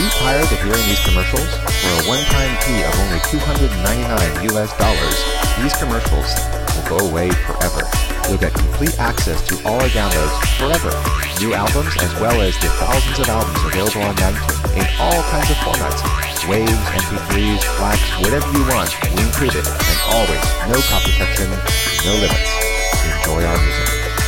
you tired of hearing these commercials? For a one-time fee of only $299 US, these commercials will go away forever. You'll get complete access to all our downloads forever. New albums as well as the thousands of albums available on Magnatune in all kinds of formats. Waves, MP3s, FLACs, whatever you want, we include it. And always, no copy protection, no limits. Enjoy our music.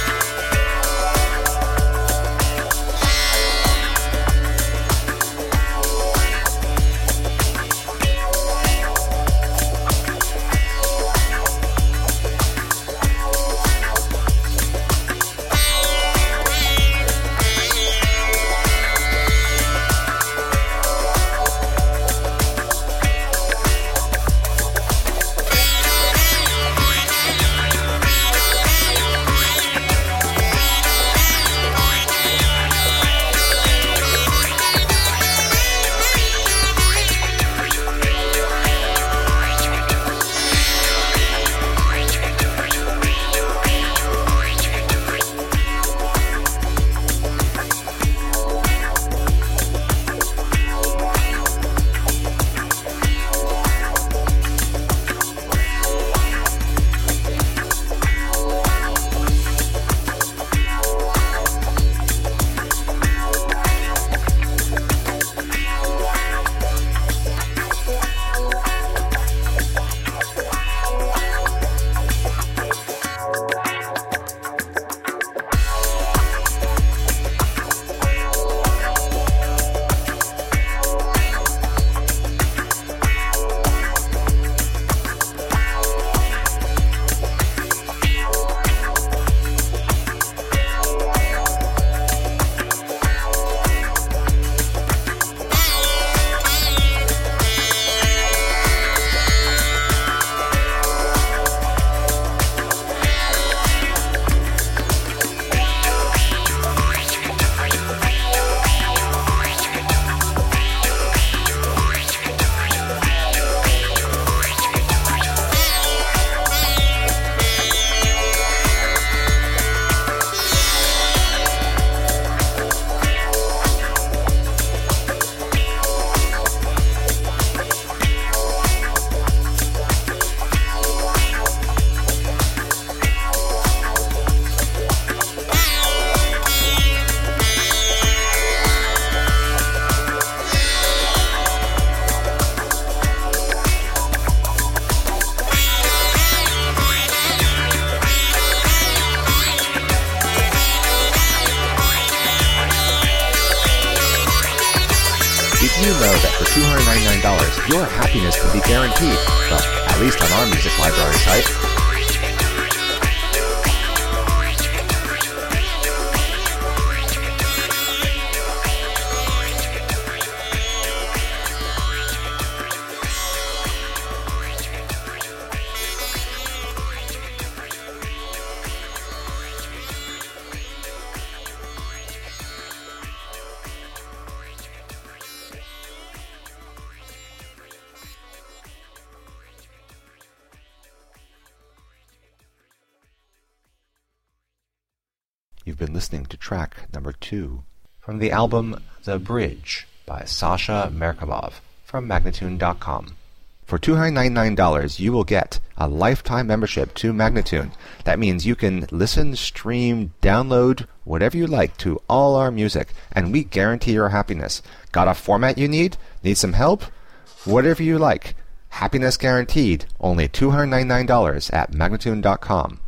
You know that for $299, your happiness can be guaranteed. Well, at least on our music library site. You've been listening to track number 2 from the album The Bridge by Sasha Merkabov from Magnatune.com. For $299, you will get a lifetime membership to Magnatune. That means you can listen, stream, download, whatever you like to all our music, and we guarantee your happiness. Got a format you need? Need some help? Whatever you like. Happiness guaranteed. Only $299 at Magnatune.com.